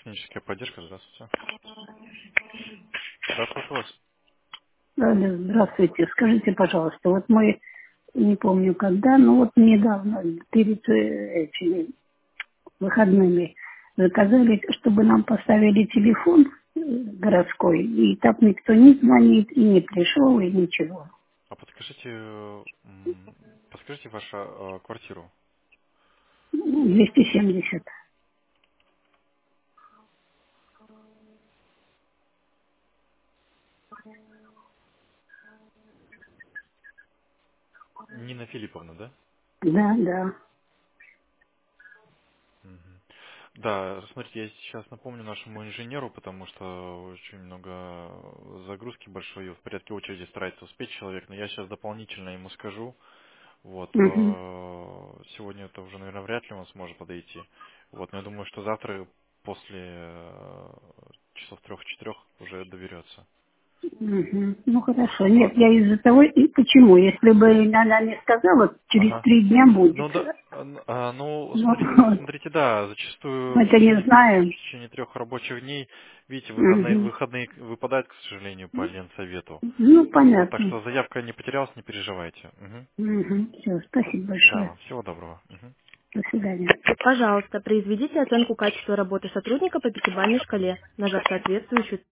Техническая поддержка, здравствуйте. Да, слушаю вас. Алло, здравствуйте. Скажите, пожалуйста, вот мы, не помню когда, но вот недавно, перед этими выходными, заказали, чтобы нам поставили телефон городской, и так никто не звонит, и не пришел, и ничего. А подскажите вашу квартиру. 270. Нина Филипповна, да? Да, да. Мгм. Да, смотрите, я сейчас напомню нашему инженеру, потому что очень много загрузки большой, и в порядке очереди старается успеть человек, но я сейчас дополнительно ему скажу. Вот, Мгм. сегодня это уже, наверное, вряд ли он сможет подойти. Вот, но я думаю, что завтра после часов 3-4 уже доберется. Мгм. Ну хорошо. Нет, я из-за того, и почему? Если бы она не сказала, через Ага. 3 дня будет. Ну да, ну Ну, вот. смотрите, да, Мы зачастую это не знаем. в течение 3 рабочих дней, видите, Мгм. выходные выпадают, к сожалению, по Ленсовету. Ну, Вот, так понятно. что заявка не потерялась, не переживайте. Мгм. Все, спасибо Да, большое. вам всего доброго. Мгм. До свидания. Пожалуйста, произведите оценку качества работы сотрудника по пятибалльной шкале, нажав соответствующую